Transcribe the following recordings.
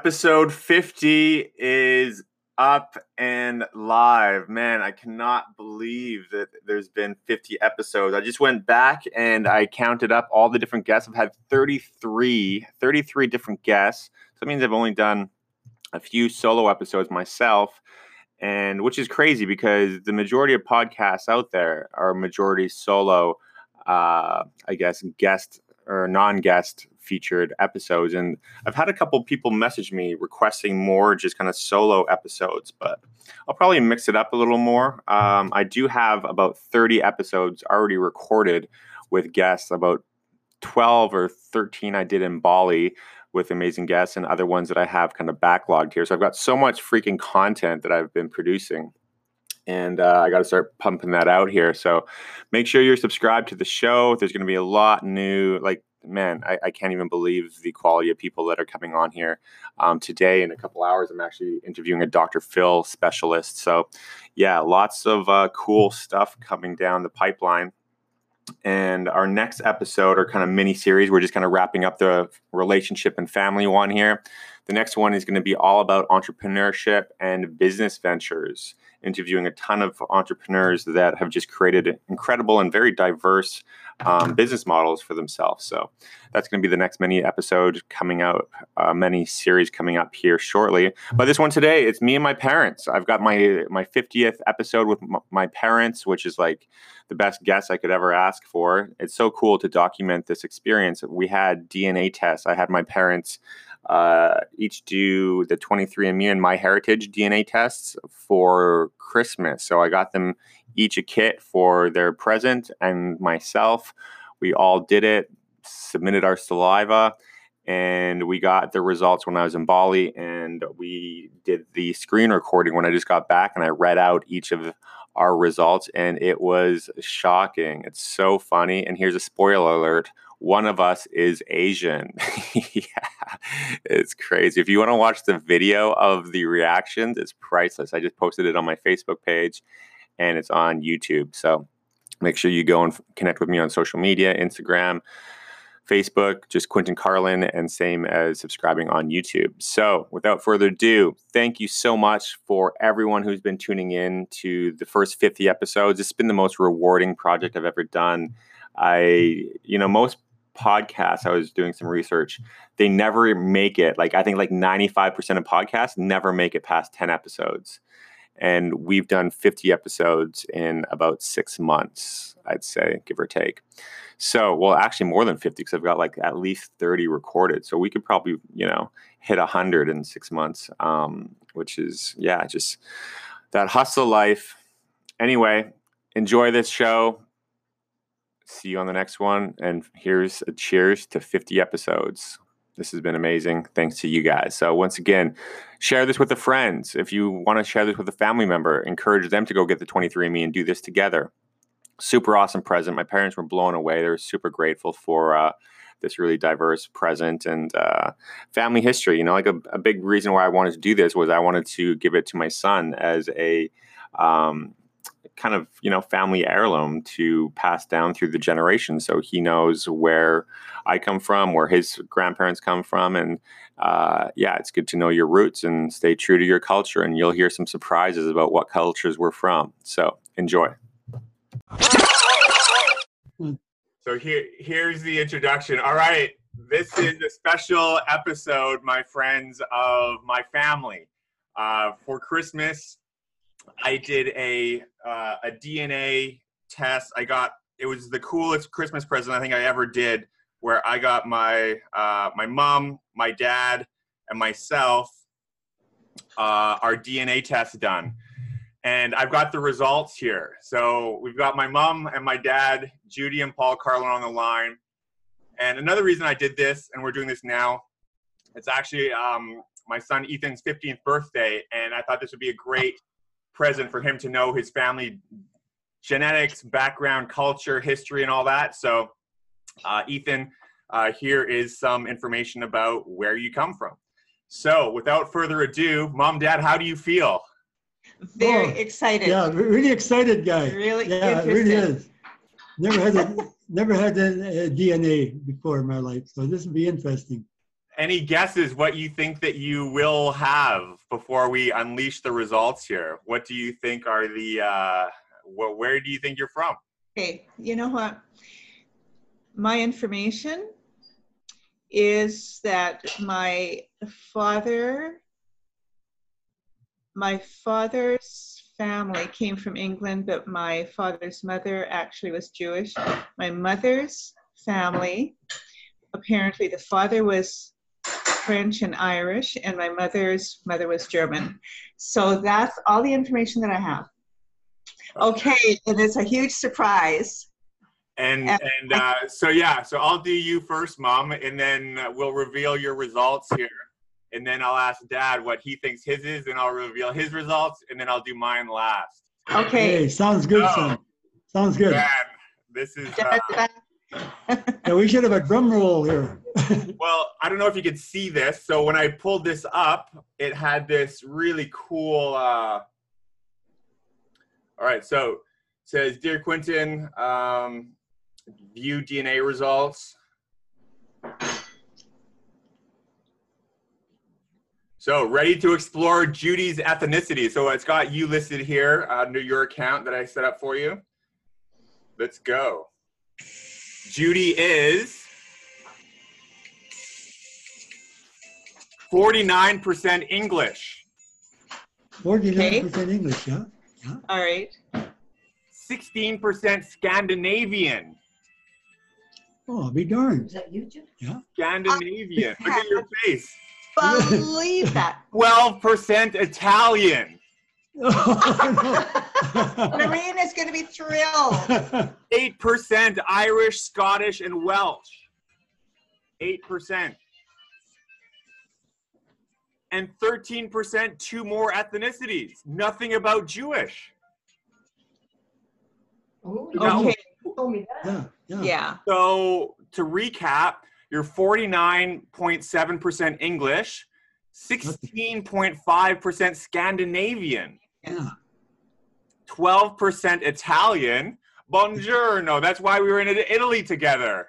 Episode 50 is up and live. Man, I cannot believe that there's been 50 episodes. I just went back and I counted up all the different guests. I've had 33 different guests. So that means I've only done a few solo episodes myself, and which is crazy because the majority of podcasts out there are majority solo, guest or non-guest featured episodes. And I've had a couple people message me requesting more just kind of solo episodes, but I'll probably mix it up a little more. I do have about 30 episodes already recorded with guests, about 12 or 13 I did in Bali with amazing guests, and other ones that I have kind of backlogged here. So I've got so much freaking content that I've been producing, and I got to start pumping that out here. So make sure you're subscribed to the show. There's going to be a lot new. Man, I can't even believe the quality of people that are coming on here. Today, in a couple hours, I'm actually interviewing a Dr. Phil specialist. So yeah, lots of cool stuff coming down the pipeline. And our next episode or kind of mini series, we're just kind of wrapping up the relationship and family one here. The next one is going to be all about entrepreneurship and business ventures, interviewing a ton of entrepreneurs that have just created incredible and very diverse business models for themselves. So that's going to be the next mini episode coming out, mini series coming up here shortly. But this one today, it's me and my parents. I've got my 50th episode with my parents, which is like the best guest I could ever ask for. It's so cool to document this experience. We had DNA tests. I had my parents each do the 23andMe and MyHeritage DNA tests for Christmas. So I got them each a kit for their present, and myself, we all did it, submitted our saliva, and we got the results when I was in Bali, and we did the screen recording when I just got back, and I read out each of our results, and it was shocking. It's so funny. And here's a spoiler alert. One of us is Asian. Yeah, it's crazy. If you want to watch the video of the reactions, it's priceless. I just posted it on my Facebook page, and it's on YouTube. So make sure you go and connect with me on social media, Instagram, Facebook, just Quentin Carlin, and same as subscribing on YouTube. So without further ado, thank you so much for everyone who's been tuning in to the first 50 episodes. It's been the most rewarding project I've ever done. Most podcasts, I was doing some research, they never make it. I think 95% of podcasts never make it past 10 episodes. And we've done 50 episodes in about 6 months, I'd say, give or take. So, well, actually more than 50 because I've got at least 30 recorded. So we could probably, hit 100 in 6 months, which is, just that hustle life. Anyway, enjoy this show. See you on the next one. And here's a cheers to 50 episodes. This has been amazing. Thanks to you guys. So once again, share this with a friend. If you want to share this with a family member, encourage them to go get the 23andMe and do this together. Super awesome present. My parents were blown away. They were super grateful for this really diverse present and family history. A big reason why I wanted to do this was I wanted to give it to my son as a kind of, family heirloom to pass down through the generations. So he knows where I come from, where his grandparents come from. And it's good to know your roots and stay true to your culture. And you'll hear some surprises about what cultures we're from. So enjoy. So here's the introduction. All right. This is a special episode, my friends, of my family. For Christmas, I did a DNA test. It was the coolest Christmas present I think I ever did, where I got my mom, my dad, and myself our DNA test done. And I've got the results here. So we've got my mom and my dad, Judy and Paul Carlin, on the line. And another reason I did this, and we're doing this now, it's actually my son Ethan's 15th birthday, and I thought this would be a great present for him to know his family genetics, background, culture, history, and all that. So Ethan, here is some information about where you come from. So without further ado, Mom, Dad, how do you feel? Very excited. Yeah, really excited guy. Really yeah, interested. It really is. Never had a DNA before in my life, so this will be interesting. Any guesses what you think that you will have before we unleash the results here? What do you think are the, where do you think you're from? Okay, you know what? My information is that my father's family came from England, but my father's mother actually was Jewish. My mother's family, apparently the father was French and Irish, and my mother's mother was German. So that's all the information that I have. Okay, and it's a huge surprise. So I'll do you first, Mom, and then we'll reveal your results here. And then I'll ask Dad what he thinks his is, and I'll reveal his results, and then I'll do mine last. Okay. Hey, sounds good, son. Sounds good. Man, this is... Yeah, we should have a drum roll here. Well, I don't know if you could see this. So when I pulled this up, it had this really cool... All right, so it says, Dear Quentin, view DNA results. So ready to explore Judy's ethnicity. So it's got you listed here under your account that I set up for you. Let's go. Judy is 49% English. 49% English, yeah? Yeah. All right. 16% Scandinavian. Oh, I'll be darned. Is that you, Jim? Yeah. Scandinavian. Look at your face. Believe that. 12% Italian. Lorraine is going to be thrilled. 8% Irish, Scottish, and Welsh. 8%. And 13% two more ethnicities. Nothing about Jewish. Oh, Okay. you told me that. Yeah. So to recap, you're 49.7% English, 16.5% Scandinavian, Yeah. 12% Italian. Buongiorno. That's why we were in Italy together.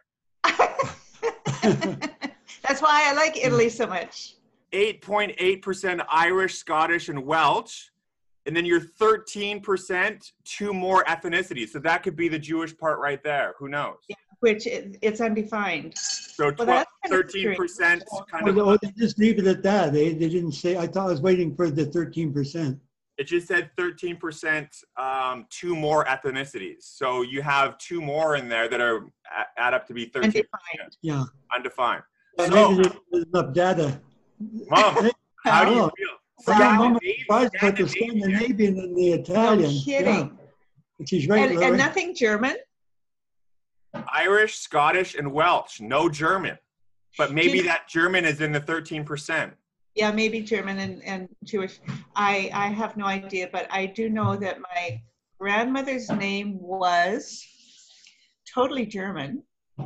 That's why I like Italy so much. 8.8% Irish, Scottish, and Welsh. And then you're 13%, two more ethnicities. So that could be the Jewish part right there. Who knows? Yeah, which it's undefined. So 13% kind of. Oh, they just leave it at that. They didn't say, I thought I was waiting for the 13%. It just said 13%, two more ethnicities. So you have two more in there that are add up to be 13%. Undefined. Yeah. Undefined. Maybe So, there's enough data. Mom, how do you Oh. feel? I'm surprised about the Scandinavian and the Italian. No kidding. Yeah. Which is right. And nothing German? Irish, Scottish, and Welsh. No German. But maybe that German is in the 13%. Yeah, maybe German and Jewish. I have no idea, but I do know that my grandmother's name was totally German.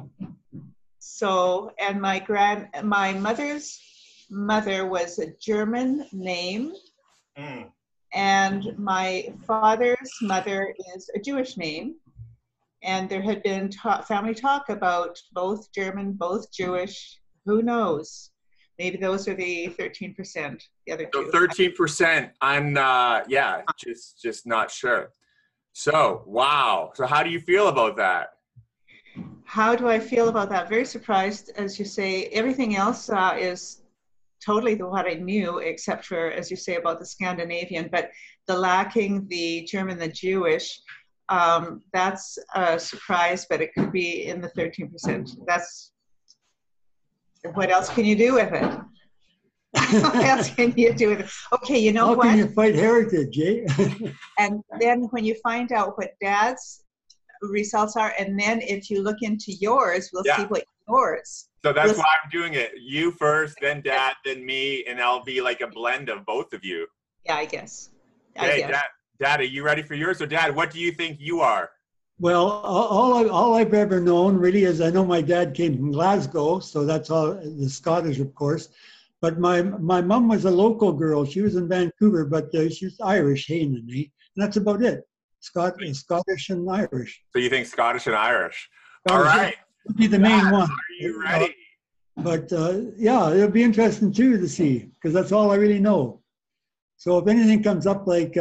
So, and my mother's mother was a German name, and my father's mother is a Jewish name. And there had been family talk about both German, both Jewish. Who knows? Maybe those are the 13%. The other two. So 13%. I'm just not sure. So wow. So how do you feel about that? How do I feel about that? Very surprised, as you say. Everything else is totally what I knew, except for, as you say, about the Scandinavian. But the lacking the German, the Jewish, that's a surprise. But it could be in the 13%. That's what else can you do with it? What else can you do with it? Okay, you know what? How can you fight heritage, eh? And then when you find out what Dad's results are, and then if you look into yours, we'll see what yours. So that's why I'm doing it. You first, then Dad, then me, and I'll be like a blend of both of you. Yeah, I guess. Hey, Dad, are you ready for yours? So Dad, what do you think you are? Well, all I've ever known really is I know my dad came from Glasgow, so that's all the Scottish, of course. But my mom was a local girl. She was in Vancouver, but she was Irish, Hainan, eh? And that's about it. Scottish and Irish. So you think Scottish and Irish? Scottish All right. would be the main one. Are you ready? But yeah, it'll be interesting too to see, because that's all I really know. So if anything comes up like,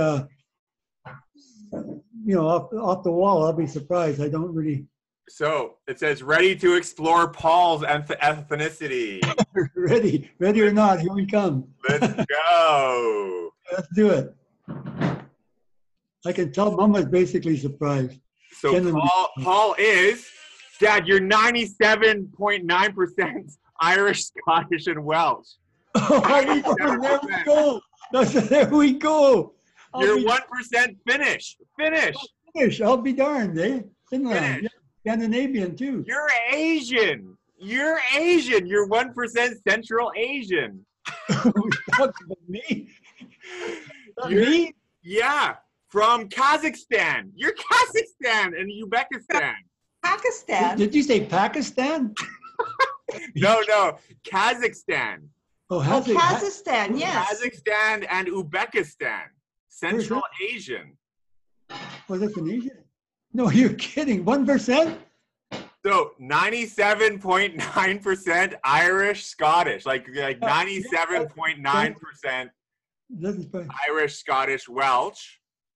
off the wall, I'll be surprised. I don't really. So it says, ready to explore Paul's ethnicity. Ready or not, here we come. Let's go. Let's do it. I can tell Mama's basically surprised. So Paul is, Dad, you're 97.9% Irish, Scottish, and Welsh. Oh, there we go. There we go. You're 1% Finnish. Finnish. I'll be darned, eh? Finland. Yeah. Scandinavian too. You're Asian. You're 1% Central Asian. Talking about me? Me? Yeah. From Kazakhstan. You're Kazakhstan and Uzbekistan. Pakistan. Did you say Pakistan? No. Kazakhstan. Oh, Kazakhstan, yes. Kazakhstan and Uzbekistan. Central Asian. Oh, that's an Asian? No, you're kidding. 1%? So 97.9% Irish, Scottish. Like 97.9% Irish, Scottish, Welsh.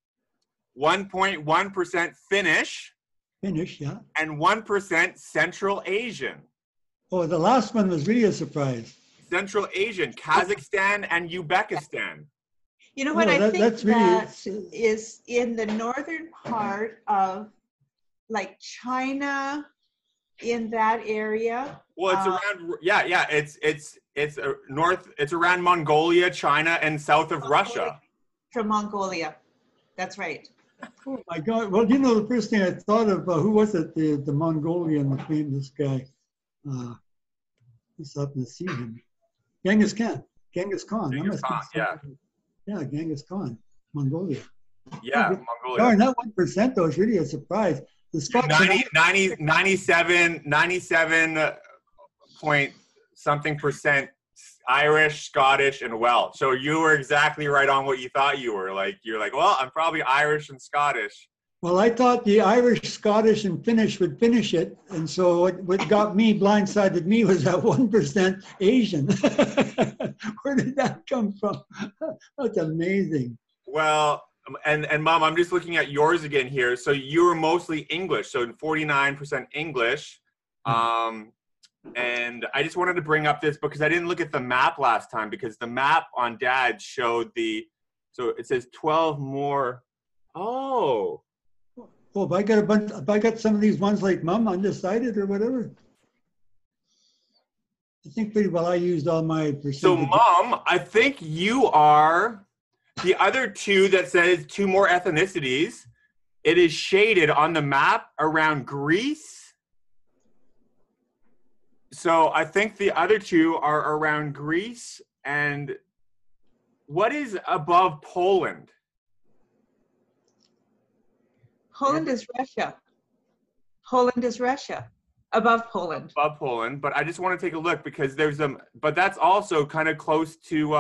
1.1% Finnish. Finnish, yeah. And 1% Central Asian. Oh, the last one was really a surprise. Central Asian, Kazakhstan and Uzbekistan. You know what, I think that is in the northern part of like China, in that area. Well, it's around, it's north, it's around Mongolia, China, and south of Russia. From Mongolia, that's right. Oh my God! Well, you know, the first thing I thought of, who was it? The Mongolian, the famous guy. Just happened to see him. Genghis Khan. Genghis Khan, yeah. Yeah, Genghis Khan, Mongolia. Yeah, Mongolia. Darn, that 1% though is really a surprise. The Scots 97 point something percent Irish, Scottish, and Welsh. So you were exactly right on what you thought you were. Like, you're like, well, I'm probably Irish and Scottish. Well, I thought the Irish, Scottish, and Finnish would finish it. And so what got me, blindsided me, was that 1% Asian. Where did that come from? That's amazing. Well, and Mom, I'm just looking at yours again here. So you were mostly English, so 49% English. And I just wanted to bring up this because I didn't look at the map last time, because the map on Dad showed so it says 12 more. Oh. Well, if I got some of these ones like Mom, undecided or whatever. I think pretty well I used all my percentages. So Mom, I think you are the other two that says 2 more ethnicities. It is shaded on the map around Greece. So I think the other 2 are around Greece. And what is above Poland? Poland is Russia. Poland is Russia. Above Poland. Above Poland, but I just want to take a look because but that's also kind of close to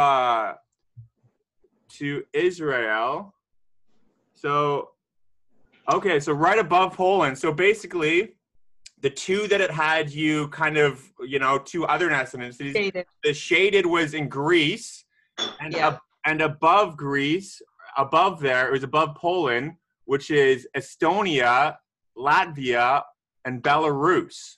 Israel. So, okay, so right above Poland. So basically, the 2 that it had you kind of, 2 other ethnicities. Shaded. The shaded was in Greece, and and above Greece, above there, it was above Poland, which is Estonia, Latvia, and Belarus.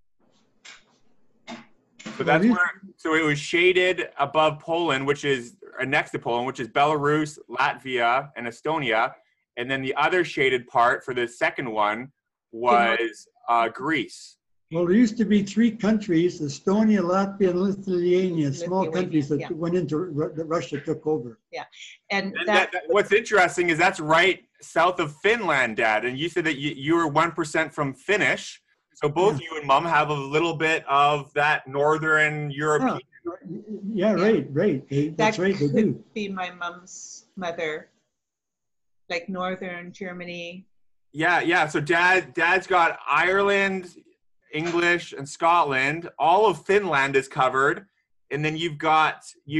So that's so it was shaded above Poland, which is next to Poland, which is Belarus, Latvia, and Estonia. And then the other shaded part for the second one was Greece. Well, there used to be 3 countries, Estonia, Latvia, and Lithuania, small countries that went into Russia took over. Yeah. And what's interesting is that's right south of Finland, Dad. And you said that you were 1% from Finnish. So both you and Mom have a little bit of that Northern European. Yeah, right. That's right, they do. Be my mom's mother, like Northern Germany. Yeah. So Dad's got Ireland, English, and Scotland. All of Finland is covered, and then you've got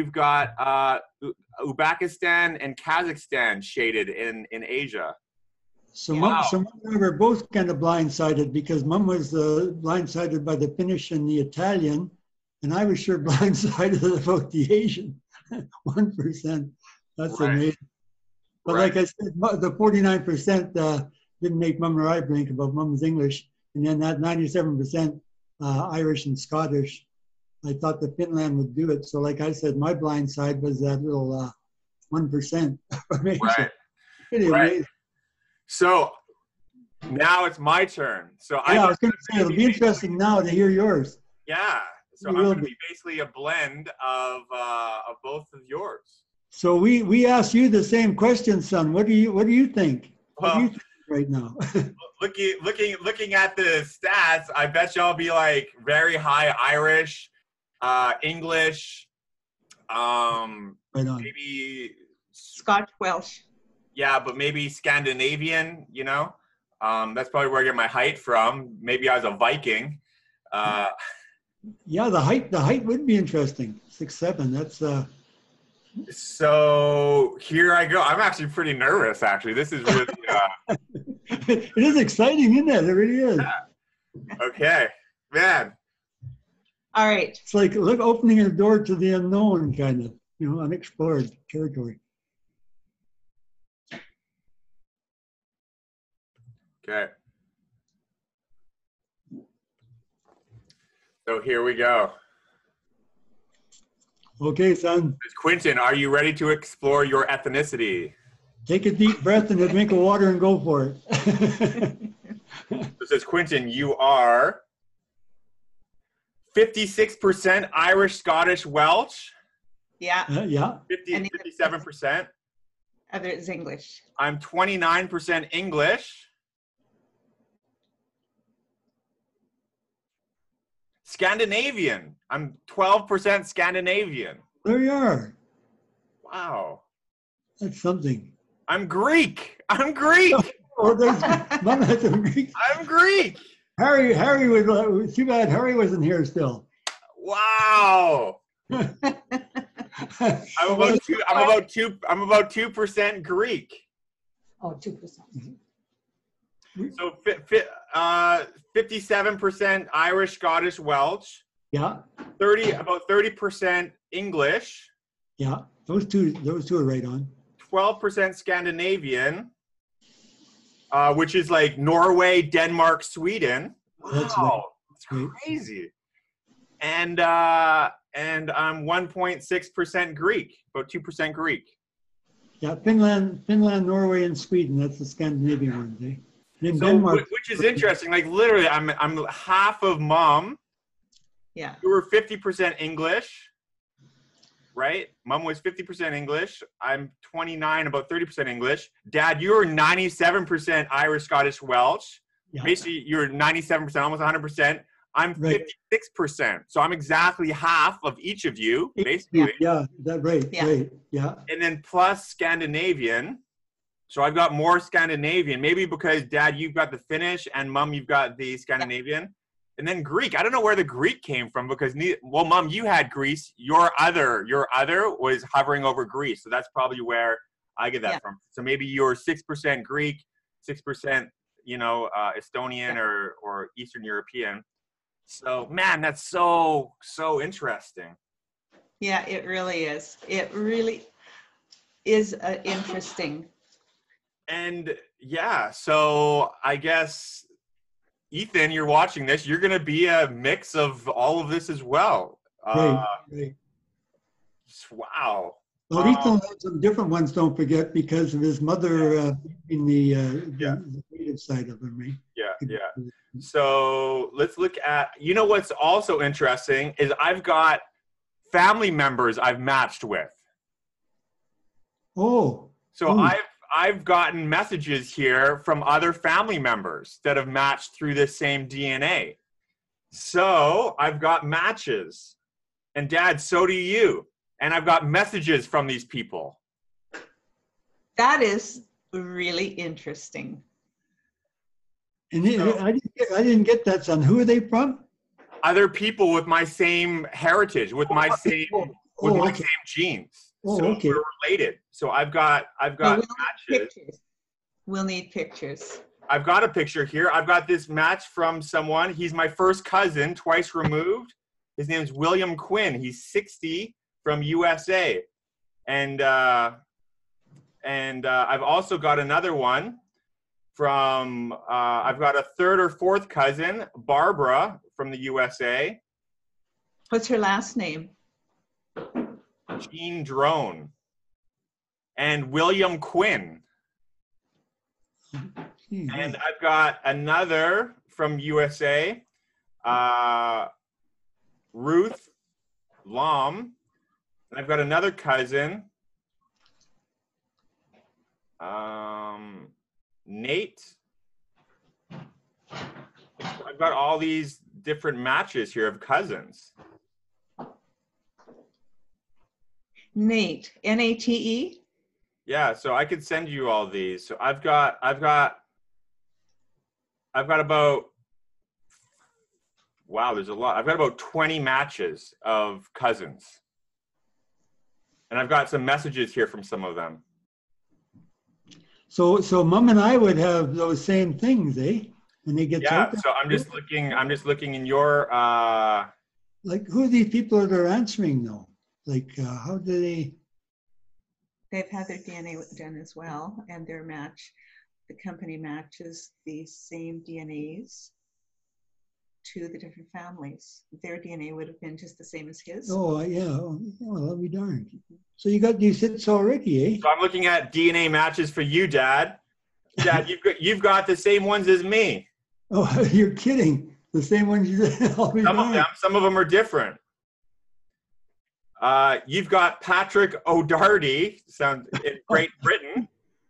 Uzbekistan and Kazakhstan shaded in Asia. So Mom and I were both kind of blindsided because Mom was blindsided by the Finnish and the Italian, and I was sure blindsided about the Asian 1%. That's Right. amazing. But Right. like I said, the 49% didn't make Mum or I blink about Mum's English, and then that 97% Irish and Scottish. I thought that Finland would do it. So like I said, my blind side was that little 1%. Right. Pretty Right. amazing. So now it's my turn. So Yeah, I was going to say, it'll be interesting now to hear yours. Yeah. So It I'm will going to be. be basically a blend of both of yours. So we asked you the same question, son. What do you think? What do you Well, think right now? looking at the stats, I bet y'all be like very high Irish, English, Right on. maybe Scotch Welsh. yeah, but maybe Scandinavian. You know, that's probably where I get my height from. Maybe I was a Viking. Yeah, the height would be interesting. 6'7". That's So here I go. I'm actually pretty nervous. Actually, this is really it is exciting, isn't it? It really is. okay, man. All right. It's like opening a door to the unknown, kind of, unexplored territory. Okay. So here we go. Okay, son, Quentin, are you ready to explore your ethnicity? take a deep breath and a drink of water and go for it. It says, Quentin, you are 56% Irish, Scottish, Welsh. Yeah. Yeah. 57%. Other is English. I'm 29% English. Scandinavian. I'm 12% Scandinavian. There you are. Wow. That's something. I'm Greek. I'm Greek. Oh, there's Mom had some Greek. I'm Greek. Harry was too bad Harry wasn't here still. Wow. I'm about 2% Greek. Oh, 2%. So 57% Irish, Scottish, Welsh. Yeah. About 30% English. Yeah. Those two are right on. 12% Scandinavian, which is like Norway, Denmark, Sweden. That's Wow, it's right. crazy. And I'm 1.6% Greek, about 2% Greek. Yeah, Finland, Norway, and Sweden. That's the Scandinavian ones, eh? And then So, Denmark. which is interesting. Like literally, I'm half of Mom. Yeah. You were 50% English, right? Mom was 50% English. I'm 29, about 30% English. Dad, you were 97% Irish, Scottish, Welsh. Yeah. Basically, you're 97%, almost 100%. I'm Right. 56%. So I'm exactly half of each of you, basically. Yeah, that right. Yeah. Right. Yeah. And then plus Scandinavian. So I've got more Scandinavian, maybe because Dad, you've got the Finnish and Mom, you've got the Scandinavian. And then Greek. I don't know where the Greek came from because, Mom, you had Greece. Your other was hovering over Greece. So that's probably where I get that from. So maybe you're 6% Greek, 6%, Estonian or Eastern European. So, man, that's so interesting. Yeah, it really is. It really is interesting. And yeah, so I guess, Ethan, you're watching this. You're going to be a mix of all of this as well. Right. Wow. Well, Ethan had some different ones, don't forget, because of his mother in the native side of him, right? Yeah. So let's look at, what's also interesting is I've got family members I've matched with. Oh. So I've gotten messages here from other family members that have matched through this same DNA. So I've got matches. And Dad, so do you. And I've got messages from these people. That is really interesting. And I didn't get that, son. Who are they from? Other people with my same heritage, with my same genes. Oh, so okay. we're related. So I've got matches. Pictures. We'll need pictures. I've got a picture here. I've got this match from someone. He's my first cousin, twice removed. His name's William Quinn. He's 60 from USA. And I've also got another one from, I've got a third or fourth cousin, Barbara from the USA. What's her last name? Jean Drone. And William Quinn. And I've got another from USA, Ruth Lom. And I've got another cousin, Nate. I've got all these different matches here of cousins. Nate, N-A-T-E? Yeah, so I could send you all these. So I've got about, wow, there's a lot. I've got about 20 matches of cousins. And I've got some messages here from some of them. So Mom and I would have those same things, eh? When they get so I'm just looking in your like, who are these people that are answering though? Like, how do they? They've had their DNA done as well, and their match, the company matches the same DNAs to the different families. Their DNA would have been just the same as his. Oh, yeah. Oh, well, I'll be darned. So you got these hits already, eh? So I'm looking at DNA matches for you, Dad. Dad, you've got the same ones as me. Oh, you're kidding. The same ones you did. Some of them are different. You've got Patrick O'Doherty, sounds in Great Britain.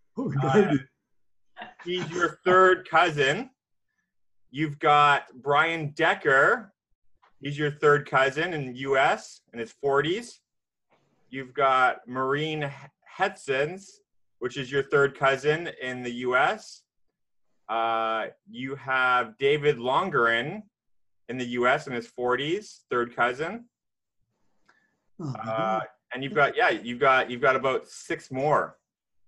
He's your third cousin. You've got Brian Decker. He's your third cousin in the U.S. in his 40s. You've got Maureen Hetzens, which is your third cousin in the U.S. You have David Longerin in the U.S. in his 40s, third cousin. And you've got about 6 more.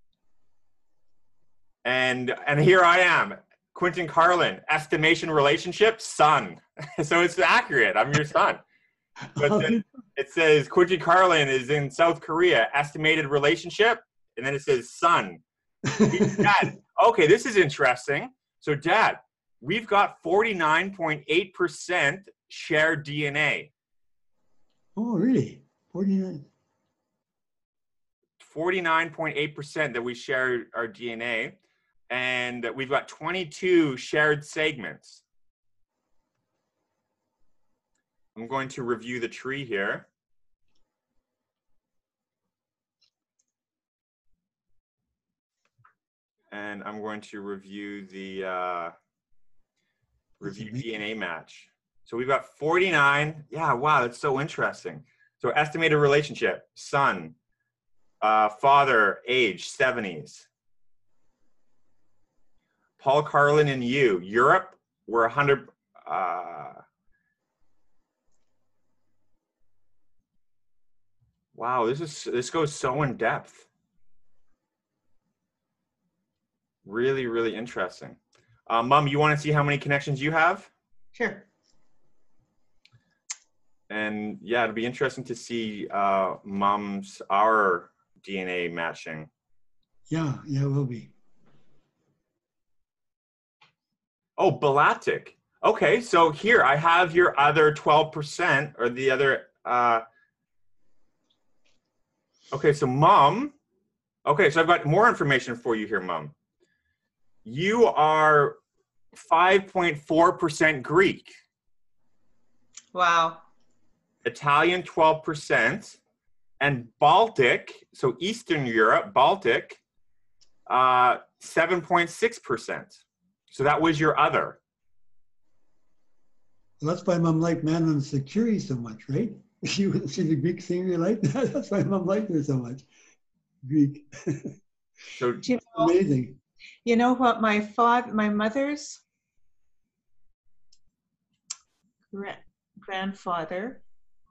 And here I am, Quentin Carlin, estimation relationship, son. So it's accurate. I'm your son. But then it says Quentin Carlin is in South Korea, estimated relationship, and then it says son. Dad, okay, this is interesting. So Dad, we've got 49.8% shared DNA. Oh, really? 49. 49.8% that we share our DNA, and we've got 22 shared segments. I'm going to review the tree here. And I'm going to review the DNA match. So we've got 49. Yeah, wow, that's so interesting. So estimated relationship, son, father, age, 70s. Paul Carlin and you, Europe, we're 100. Wow, this goes so in depth. Really, really interesting. Mom, you want to see how many connections you have? Sure. And yeah, it'll be interesting to see our DNA matching. Yeah, it will be. Oh, Balatic. Okay, so here I have your other 12% or the other. Okay, so Mom. Okay, so I've got more information for you here, Mom. You are 5.4% Greek. Wow. Italian 12%, and Baltic, so Eastern Europe, Baltic, 7.6%. So that was your other. Well, that's why Mom liked Man on Security so much, right? She's a Greek singer, you like that? That's why Mom liked her so much. Greek. So amazing. You know what? My mother's grandfather,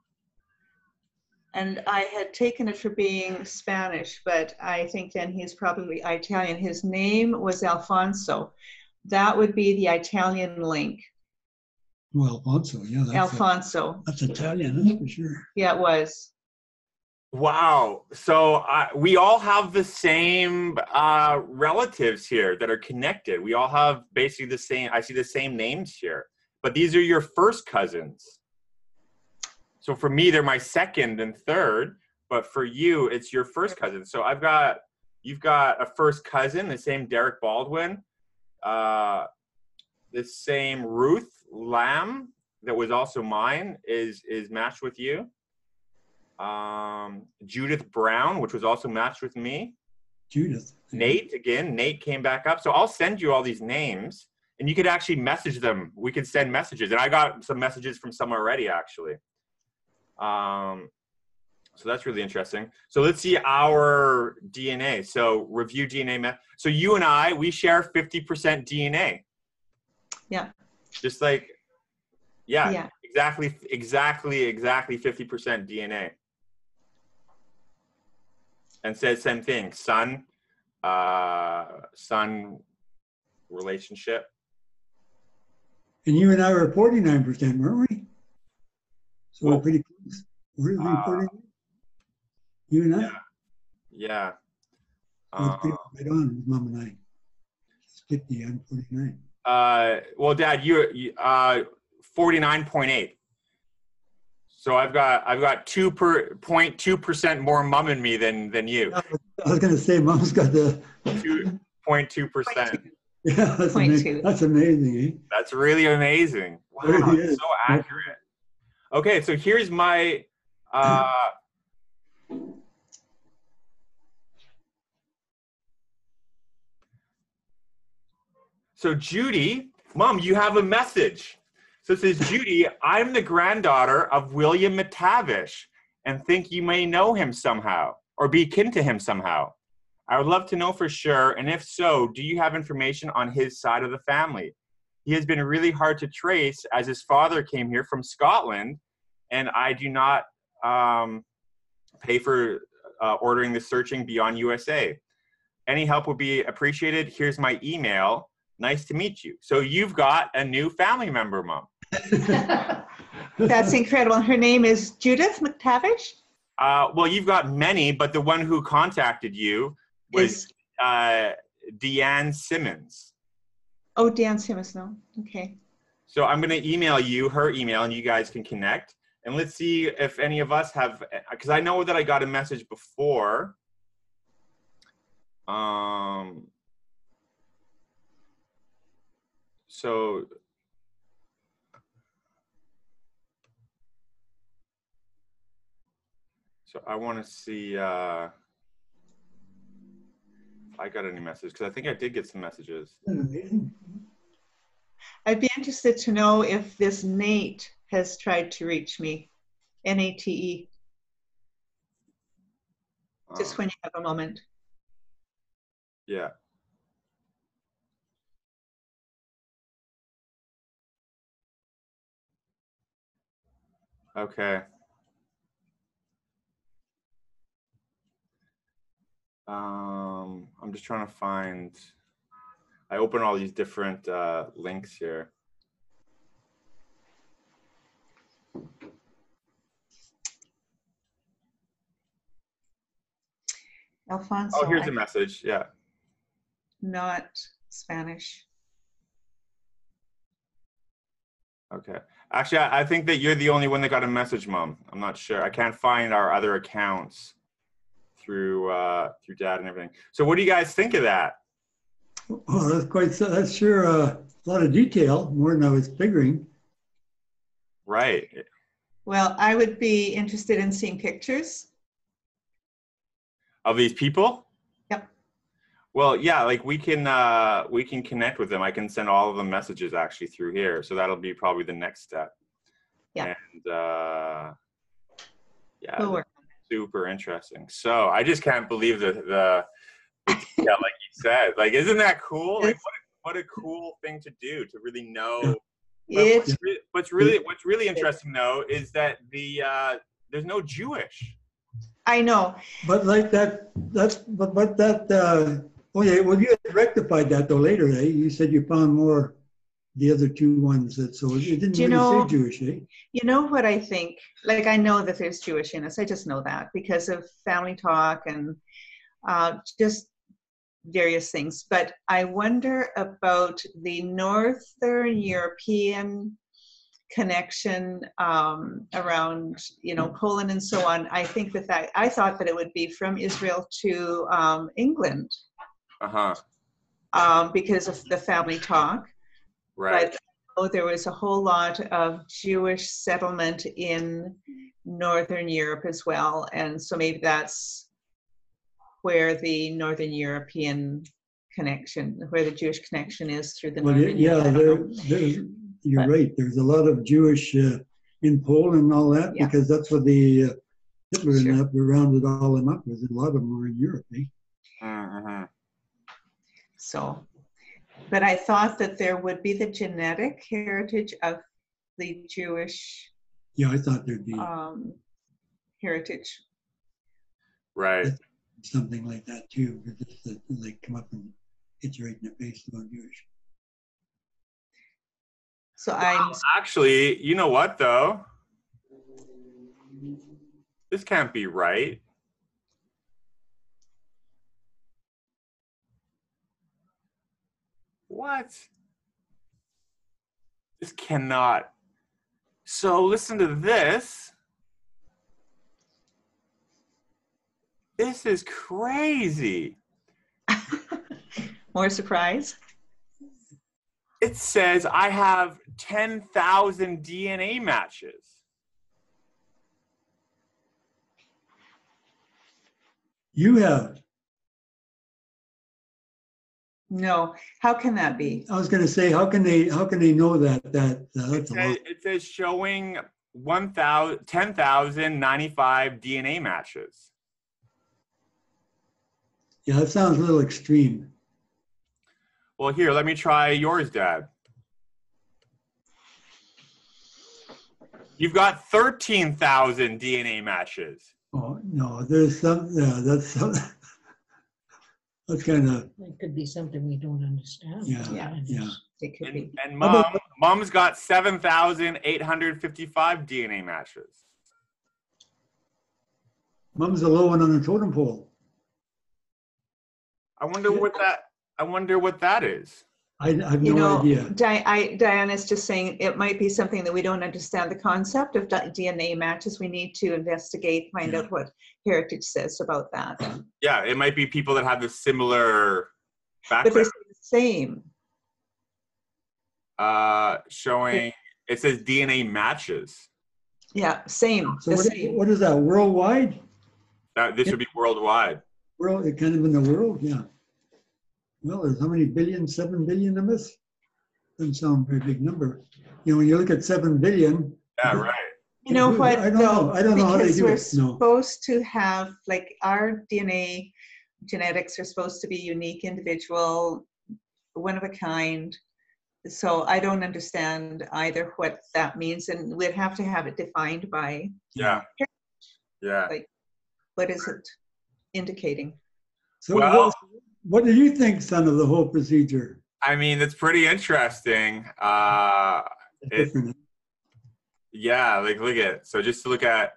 and I had taken it for being Spanish, but I think then he's probably Italian. His name was Alfonso. That would be the Italian link. Well, Alfonso, yeah, Alfonso. That's Italian, that's for sure. Yeah, it was. Wow. So we all have the same relatives here that are connected. We all have basically the same, I see the same names here. But these are your first cousins. So for me, they're my second and third. But for you, it's your first cousin. So you've got a first cousin, the same Derek Baldwin, the same Ruth Lamb that was also mine is matched with you. Judith Brown, which was also matched with me. Judith. Nate, again, Nate came back up. So I'll send you all these names and you could actually message them. We could send messages. And I got some messages from some already, actually. So that's really interesting. So let's see our DNA. So review DNA. So you and I, we share 50% DNA. Yeah. Just like, yeah. Exactly 50% DNA. And says same thing, son relationship. And you and I were 49%, weren't we? So we're pretty close. We're reporting. You and I? Yeah. So it's pretty right on with Mom and I. She's 50, I'm 49. Well, Dad, you 49.8. So I've got 2.2% more Mom in me than you. I was going to say, Mom's got the 2.2%. Yeah, that's amazing. That's amazing. Eh? That's really amazing. Wow, really it's so accurate. Okay, so here's my. So Judy, Mom, you have a message. So it says, Judy, I'm the granddaughter of William McTavish and think you may know him somehow or be kin to him somehow. I would love to know for sure, and if so, do you have information on his side of the family? He has been really hard to trace as his father came here from Scotland, and I do not pay for ordering the searching beyond USA. Any help would be appreciated. Here's my email. Nice to meet you. So you've got a new family member, Mom. That's incredible. Her name is Judith McTavish? Well, you've got many, but the one who contacted you was Deanne Simmons. Oh, Deanne Simmons, no. Okay. So I'm going to email you her email, and you guys can connect. And let's see if any of us have, because I know that I got a message before. So I want to see if I got any messages, because I think I did get some messages. I'd be interested to know if this Nate has tried to reach me. N-A-T-E. Just when you have a moment. Yeah. Okay. I'm just trying to find, I open all these different links here. Alfonso. Oh, here's a message. Yeah. Not Spanish. Okay. Actually, I think that you're the only one that got a message, Mom. I'm not sure. I can't find our other accounts through Dad and everything. So what do you guys think of that? Oh, that's sure a lot of detail, more than I was figuring. Right. Well, I would be interested in seeing pictures. Of these people? Yep. Well, yeah, like we can connect with them. I can send all of them messages actually through here. So that'll be probably the next step. Yeah. And yeah, super interesting. So I just can't believe the yeah, like you said, like, isn't that cool? Like what a cool thing to do, to really know. What's really interesting though is that there's no Jewish. I know. But like that, oh yeah, well you had rectified that though later, eh? You said you found more the other two ones. So it didn't Do you really know- say Jewish, eh? You know what I think? Like, I know that there's Jewish in us. I just know that because of family talk and just various things. But I wonder about the Northern European connection around, Poland and so on. I think that I thought that it would be from Israel to England because of the family talk. Right. But there was a whole lot of Jewish settlement in Northern Europe as well. And so maybe that's where the Northern European connection, where the Jewish connection is through the Northern Europe. You're right. There's a lot of Jewish in Poland and all that, because that's what the Hitler and that rounded all them up with. A lot of them were in Europe, eh? So, but I thought that there would be the genetic heritage of the Jewish. Yeah, I thought there'd be heritage. Right. Something like that too. Just that they come up and hit you right in the face about Jewish. So I'm actually, you know what though? This can't be right. What? This cannot. So listen to this. This is crazy. more surprise. It says I have 10,000 DNA matches. You have. No, how can that be? I was going to say, how can they know that? That's It says showing 10,095 DNA matches. Yeah, that sounds a little extreme. Well, here, let me try yours, Dad. You've got 13,000 DNA matches. Oh no, there's some. Yeah, that's kind of. It could be something we don't understand. Yeah. It could be. And Mom's got 7,855 DNA matches. Mom's a low one on the totem pole. I wonder what that is. I have no idea. Diana's just saying it might be something that we don't understand the concept of DNA matches. We need to investigate, find out what heritage says about that. Yeah, it might be people that have the similar background. But they're the same. Showing, it says DNA matches. Yeah, same. So what is that, worldwide? This would be worldwide. World, kind of in the world, yeah. Well, there's how many billion? 7 billion of us? Doesn't sound a very big number. When you look at 7 billion. Yeah, right. You know what? I don't know how they do it. We're supposed to have, like, our DNA genetics are supposed to be unique, individual, one of a kind. So I don't understand either what that means, and we'd have to have it defined by. Yeah. Like, what is it indicating? So what do you think, son, of the whole procedure? I mean, it's pretty interesting. Yeah, like look at it. So just to looking at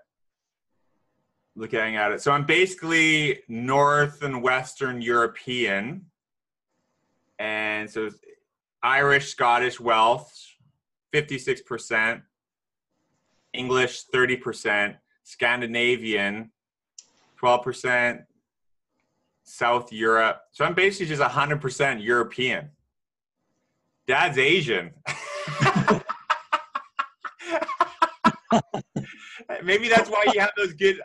it. So I'm basically North and Western European, and so it's Irish, Scottish, Welsh, 56%, English 30%, Scandinavian 12%. South Europe. So I'm basically just 100% European. Dad's Asian. Maybe that's why you have those good.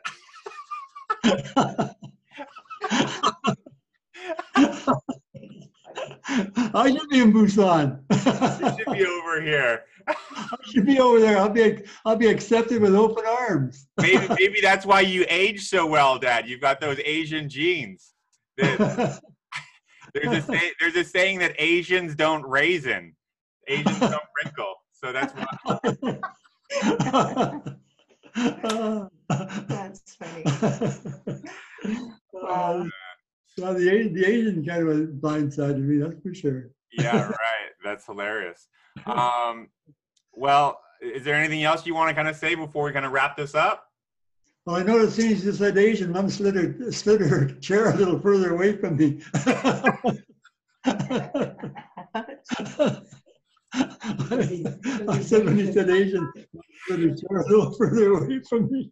I should be in Busan. You should be over here. I should be over there. I'll be accepted with open arms. Maybe that's why you age so well, Dad. You've got those Asian genes. There's a saying that Asians don't raisin, Asians don't wrinkle. So that's why. That's funny. So the Asian kind of a blind side to me, that's for sure. Yeah, right. That's hilarious. Well, is there anything else you want to kind of say before we kind of wrap this up? Well, I noticed as soon as you said Asian, Mom slid her chair a little further away from me. I said when he said Asian, slid her chair a little further away from me.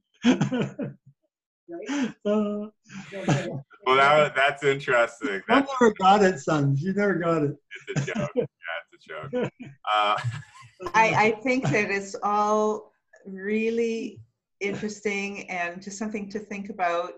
Well, that's interesting. I never got it, son. You never got it. It's a joke. Yeah, it's a joke. I think that it's all really interesting and just something to think about.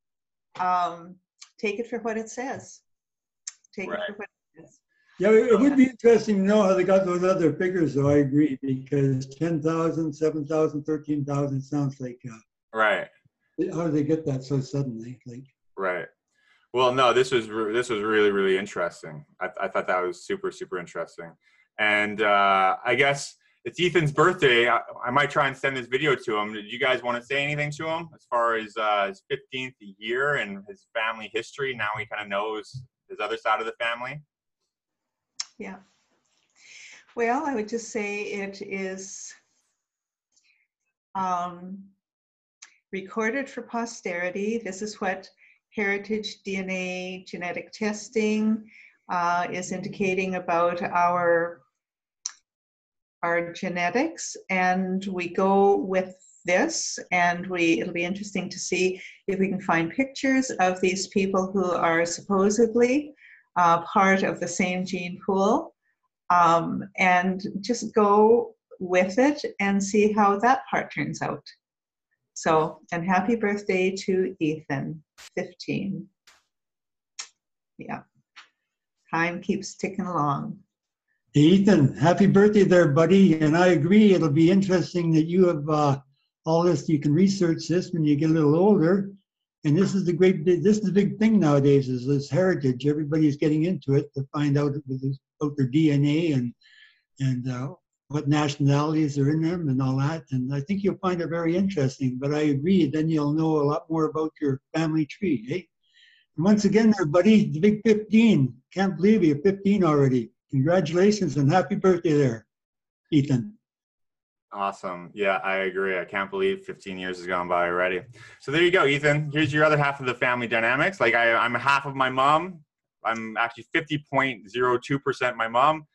Take it for what it says. Take it for what it says. Yeah, it would be interesting to know how they got those other figures, though. I agree, because 10,000, 7,000, 13,000 sounds like. Right. How did they get that so suddenly? Like. Right. Well, no, this was really, really interesting. I thought that was super, super interesting. And I guess it's Ethan's birthday. I might try and send this video to him. Did you guys want to say anything to him as far as his 15th year and his family history? Now he kind of knows his other side of the family. Yeah. Well, I would just say it is recorded for posterity. This is what heritage DNA genetic testing is indicating about our genetics, and we go with this, and it'll be interesting to see if we can find pictures of these people who are supposedly part of the same gene pool, and just go with it and see how that part turns out. So, and happy birthday to Ethan, 15. Yeah, time keeps ticking along. Hey, Ethan, happy birthday there, buddy. And I agree, it'll be interesting that you have all this, you can research this when you get a little older. And this is the big thing nowadays, is this heritage. Everybody's getting into it to find out about their DNA and what nationalities are in them and all that. And I think you'll find it very interesting, but I agree, then you'll know a lot more about your family tree, eh? And once again there, buddy, the big 15. Can't believe you're 15 already. Congratulations and happy birthday there, Ethan. Awesome. Yeah, I agree. I can't believe 15 years has gone by already. So there you go, Ethan. Here's your other half of the family dynamics. Like I'm half of my mom. I'm actually 50.02% my mom,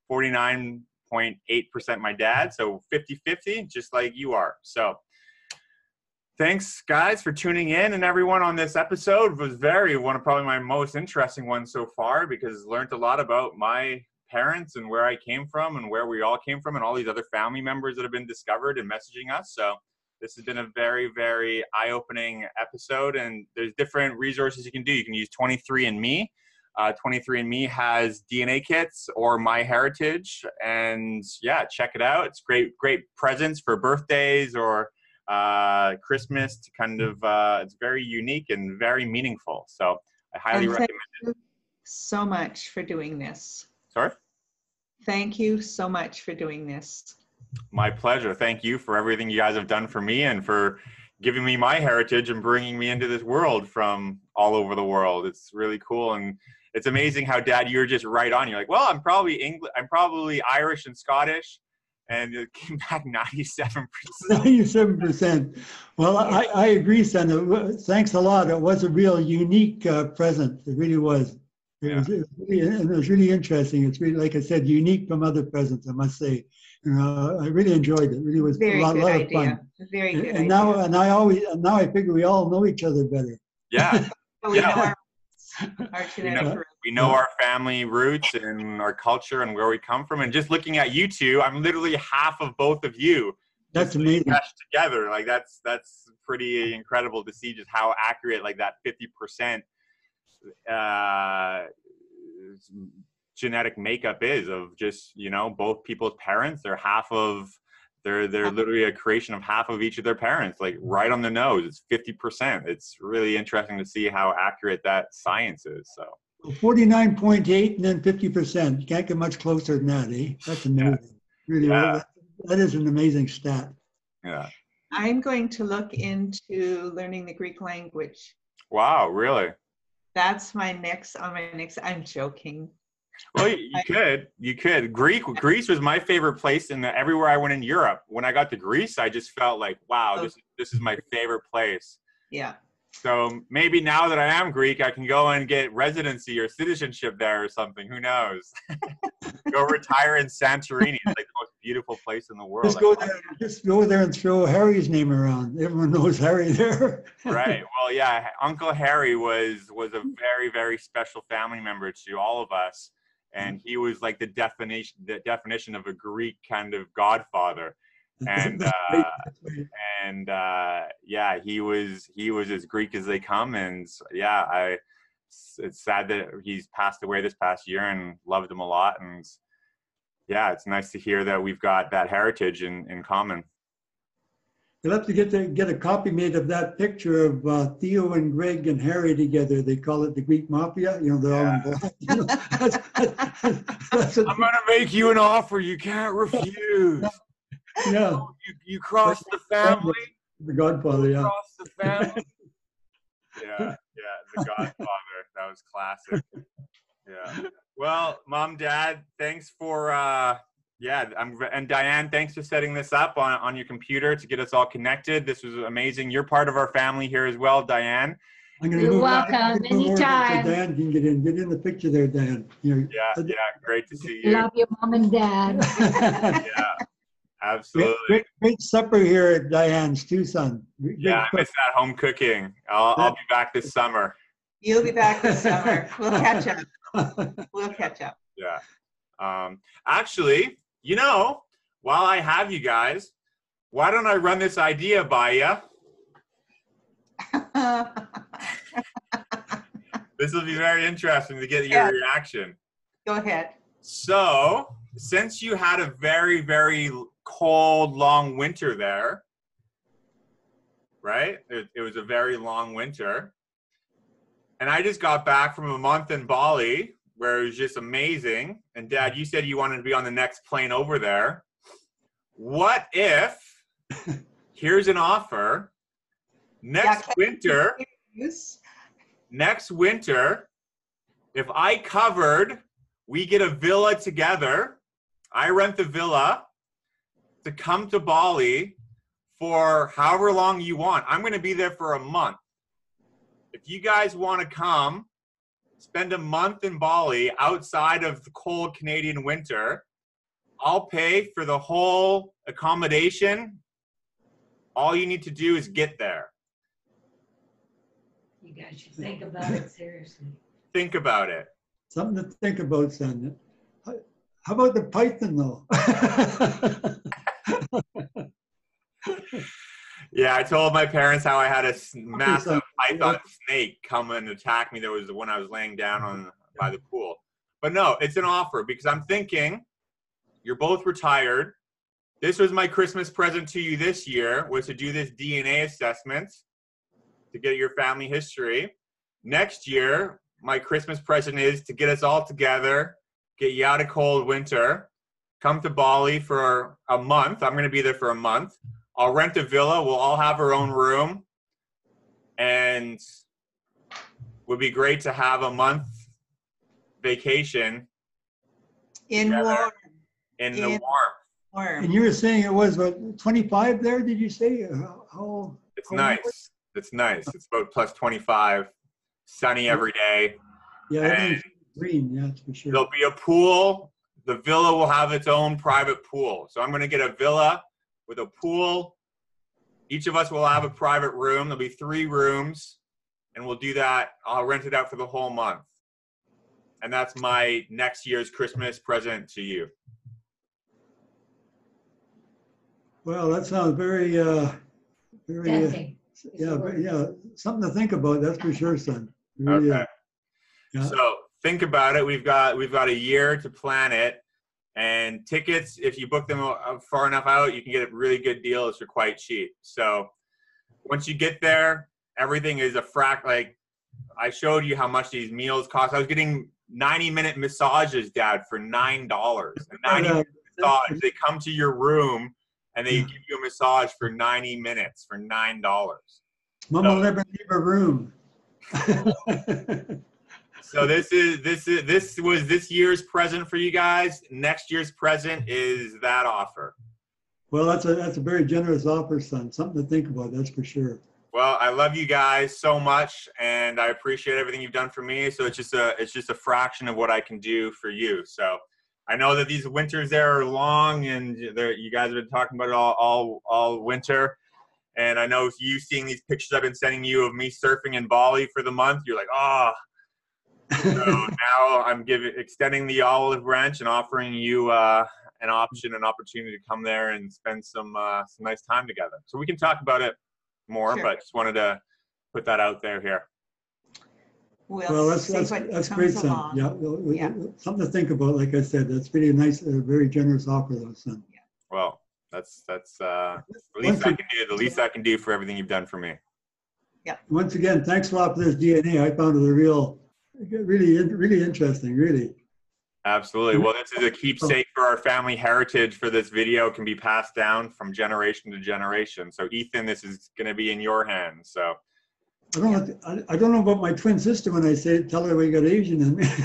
49.8% my dad. So 50-50, just like you are. So thanks, guys, for tuning in, and everyone on this episode. It was one of probably my most interesting ones so far, because learned a lot about my parents and where I came from and where we all came from and all these other family members that have been discovered and messaging us. So this has been a very, very eye-opening episode, and there's different resources you can do. You can use 23andMe. 23andMe has DNA kits or MyHeritage, and yeah, check it out. It's great presents for birthdays or Christmas to kind of, it's very unique and very meaningful. So I highly recommend it. Thank you so much for doing this. Sorry? Thank you so much for doing this. My pleasure. Thank you for everything you guys have done for me and for giving me my heritage and bringing me into this world from all over the world. It's really cool. And it's amazing how, Dad, you're just right on. You're like, well, I'm probably Irish and Scottish. And it came back 97%. 97%. Well, I agree, son. Thanks a lot. It was a real unique present. It really was. It was really interesting. It's really, like I said, unique from other presents, I must say. I really enjoyed it. It really was a lot of fun. Very good. And now I figure we all know each other better. Yeah. We know our genetic roots. We know our family roots and our culture and where we come from. And just looking at you two, I'm literally half of both of you. That's amazing. Meshed together. Like that's pretty incredible to see just how accurate like that 50% genetic makeup is of just, both people's parents. They're they're literally a creation of half of each of their parents, like right on the nose. It's 50%. It's really interesting to see how accurate that science is. So 49.8 and then 50%. You can't get much closer than that, eh? That's amazing. Yeah. Really, that is an amazing stat. Yeah. I'm going to look into learning the Greek language. Wow, really? That's on my next, I'm joking. Well, you could. Greece was my favorite place everywhere I went in Europe. When I got to Greece, I just felt like, wow, this is my favorite place. Yeah. So maybe now that I am Greek, I can go and get residency or citizenship there or something. Who knows? Go retire in Santorini. It's like the most beautiful place in the world. Just go there and throw Harry's name around. Everyone knows Harry there. Right. Well, yeah. Uncle Harry was a very, very special family member to all of us, and he was like the definition of a Greek kind of godfather. And yeah, he was as Greek as they come. And yeah, it's sad that he's passed away this past year, and loved him a lot. And yeah, it's nice to hear that we've got that heritage in common. You'll have to get a copy made of that picture of Theo and Greg and Harry together. They call it the Greek Mafia. You know, they're all involved. You know, I'm gonna make you an offer you can't refuse. Yeah. You cross the family. The Godfather, yeah. Cross the family. Yeah, the Godfather. That was classic. Yeah. Well, Mom, Dad, thanks for and Diane, thanks for setting this up on your computer to get us all connected. This was amazing. You're part of our family here as well, Diane. You're welcome anytime. Dan can get in the picture there, Dan. Yeah, great to see you. Love your mom and dad. Yeah. Absolutely. Great supper here at Diane's too, son. Yeah, I miss that home cooking. I'll be back this summer. You'll be back this summer. We'll catch up. Yeah. Actually, while I have you guys, why don't I run this idea by you? This will be very interesting to get your reaction. Go ahead. So, since you had a very, very cold, long winter there, right? It was a very long winter. And I just got back from a month in Bali where it was just amazing. And Dad, you said you wanted to be on the next plane over there. What if, here's an offer, next winter, if I covered, we get a villa together, I rent the villa to come to Bali for however long you want. I'm going to be there for a month. If you guys want to come, spend a month in Bali outside of the cold Canadian winter, I'll pay for the whole accommodation. All you need to do is get there. You guys should think about it seriously. Think about it. Something to think about, son. How about the python, though? Yeah, I told my parents how I had a massive python snake come and attack me. That was when I was laying down by the pool. But no, it's an offer because I'm thinking you're both retired. This was my Christmas present to you this year, was to do this DNA assessment to get your family history. Next year, my Christmas present is to get us all together, get you out of cold winter, come to Bali for a month. I'm going to be there for a month. I'll rent a villa. We'll all have our own room. And it would be great to have a month vacation in the warm. And you were saying it was, what, 25 there, did you say? It's nice. It's nice. It's about plus 25, sunny every day. Yeah, it's green, yeah, that's for sure. There'll be a pool. The villa will have its own private pool. So I'm going to get a villa with a pool. Each of us will have a private room. There'll be 3 rooms, and we'll do that. I'll rent it out for the whole month. And that's my next year's Christmas present to you. Well, that sounds very, something to think about. That's for sure, son. Really, okay. Yeah. So think about it. We've got a year to plan it, and tickets, if you book them far enough out, you can get really good deals for quite cheap. So once you get there, everything is like I showed you how much these meals cost. I was getting 90-minute massages, Dad, for $9. A 90-minute massage. They come to your room and they give you a massage for 90 minutes for $9. Mom will never leave her room. So this was this year's present for you guys. Next year's present is that offer. Well, that's a very generous offer, son. Something to think about, that's for sure. Well, I love you guys so much, and I appreciate everything you've done for me. So it's just a fraction of what I can do for you. So I know that these winters there are long, and you guys have been talking about it all winter. And I know you seeing these pictures I've been sending you of me surfing in Bali for the month. You're like, oh. So now I'm extending the olive branch and offering you an opportunity to come there and spend some nice time together. So we can talk about it more, Sure. but just wanted to put that out there here. Well, that's great, son. Yeah, something to think about. Like I said, that's really nice, a very generous offer, though, son. Yeah. Well, that's the least I can do. The least I can do for everything you've done for me. Yeah. Once again, thanks a lot for this DNA. I found it really interesting, really. Absolutely. Well, this is a keepsake for our family heritage. For this video can be passed down from generation to generation. So Ethan, this is going to be in your hands. So I don't know about my twin sister when I tell her we got Asian in me.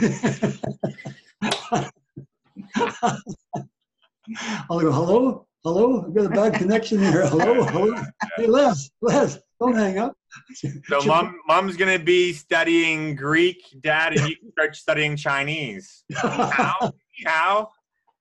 I'll go, hello, I've got a bad connection here. Hello. Hey, Les, don't hang up. So mom's going to be studying Greek, Dad, and you can start studying Chinese. How? All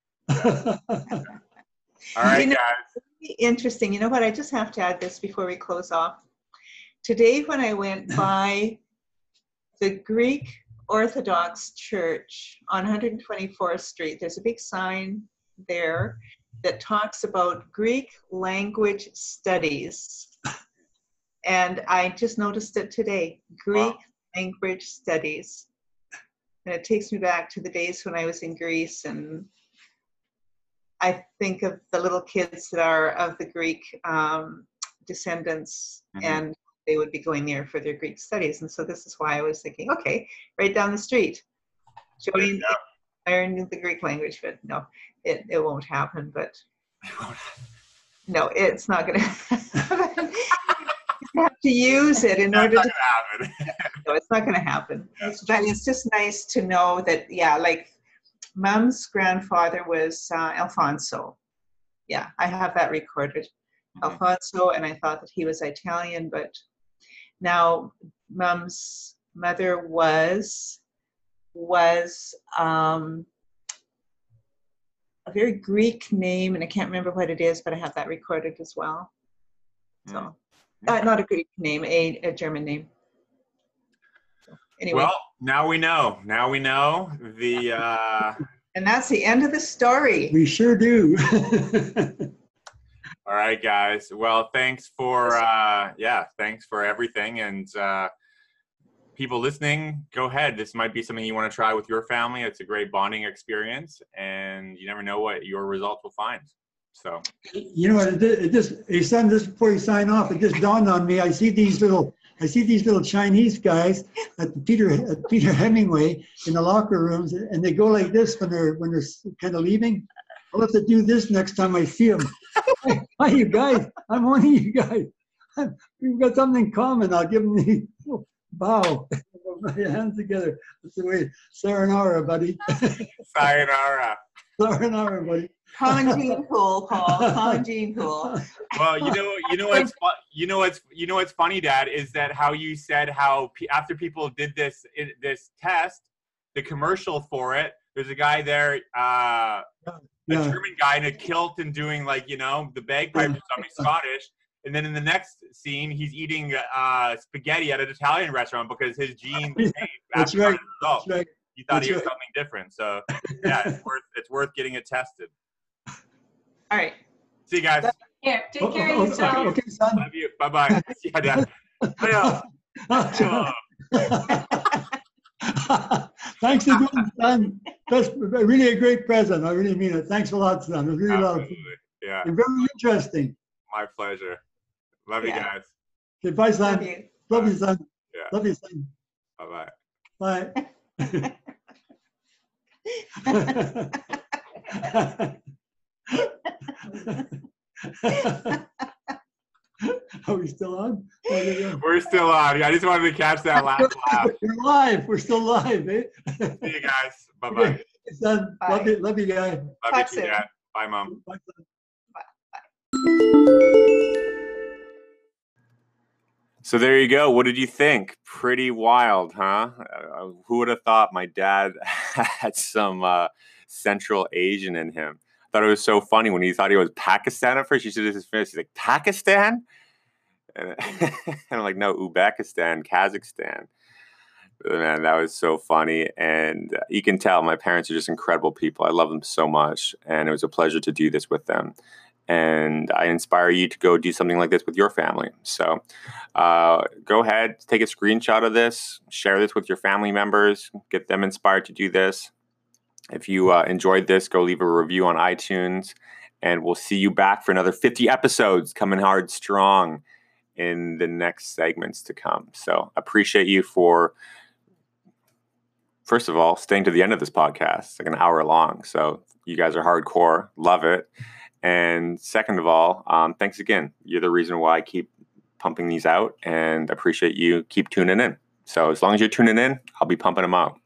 right, guys. Interesting. You know what? I just have to add this before we close off. Today, when I went by the Greek Orthodox Church on 124th Street, there's a big sign there that talks about Greek language studies. And I just noticed it today, Greek language studies. And it takes me back to the days when I was in Greece, and I think of the little kids that are of the Greek descendants, and they would be going there for their Greek studies. And so this is why I was thinking, okay, right down the street, join learn the Greek language, but no, it won't happen. But no, it's not going to happen. You have to use it in order to happen. No, it's not going to happen. But it's just nice to know that, like Mom's grandfather was Alfonso. Yeah, I have that recorded. Alfonso, and I thought that he was Italian, but now Mom's mother was a very Greek name, and I can't remember what it is, but I have that recorded as well. So, not a Greek name, a German name. So, anyway. Well, now we know. The. And that's the end of the story. We sure do. All right, guys. Well, thanks for everything, and people listening, go ahead. This might be something you want to try with your family. It's a great bonding experience, and you never know what your results will find. So, you know what? Hey son, just before you sign off, it just dawned on me. I see these little Chinese guys at Peter Hemingway in the locker rooms, and they go like this when they're kind of leaving. I'll have to do this next time I see them. Hi, you guys. I'm one of you guys. We've got something in common. I'll give them the bow. My hands together. That's the way. Sayonara, buddy. Sayonara. Sayonara, buddy. Calling Gene Pool, Paul. Calling Gene Pool. Well, you know what's funny, Dad, is that how you said how after people did this test, the commercial for it, there's a guy there, a German guy in a kilt and doing the bagpipes or something Scottish, and then in the next scene he's eating spaghetti at an Italian restaurant because his genes changed. That's right. That's right. You thought he was something different. So yeah, it's worth getting it tested. All right. See you guys. Here, take care of yourself. Okay, son. Love you. Bye-bye. Yeah, Dad. Thanks again, son. That's really a great present. I really mean it. Thanks a lot, son. It was really a lot of fun. Yeah. And very interesting. My pleasure. Love you guys. Okay, bye, son. Love you, son. Yeah. Love you, son. Bye-bye. Bye. Are we still on? Oh, yeah. We're still on. I just wanted to catch that last laugh. We're live. We're still live, eh? See you guys. Bye-bye. Okay. It's done. Bye. Love you, guys. Love you Talk too, soon. Dad. Bye, Mom. Bye. So there you go. What did you think? Pretty wild, huh? Who would have thought my dad had some Central Asian in him? I thought it was so funny when he thought he was Pakistan at first. He said his face. He's like, Pakistan? And I'm like, no, Uzbekistan, Kazakhstan. Man, that was so funny. And you can tell my parents are just incredible people. I love them so much. And it was a pleasure to do this with them. And I inspire you to go do something like this with your family. So go ahead, take a screenshot of this, share this with your family members, get them inspired to do this. If you enjoyed this, go leave a review on iTunes. And we'll see you back for another 50 episodes coming hard strong in the next segments to come. So appreciate you for, first of all, staying to the end of this podcast. It's like an hour long. So you guys are hardcore. Love it. And second of all, thanks again. You're the reason why I keep pumping these out, and I appreciate you keep tuning in. So as long as you're tuning in, I'll be pumping them out.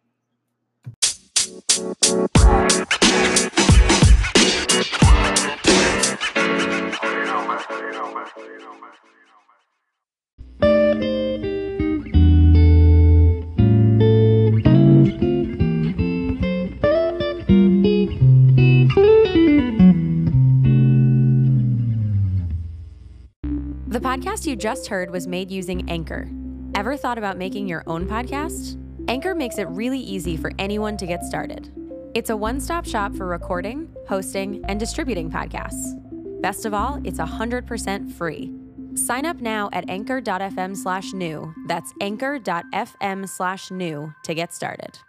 The podcast you just heard was made using Anchor. Ever thought about making your own podcast? Anchor makes it really easy for anyone to get started. It's a one-stop shop for recording, hosting, and distributing podcasts. Best of all, it's 100% free. Sign up now at anchor.fm/new. That's anchor.fm/new to get started.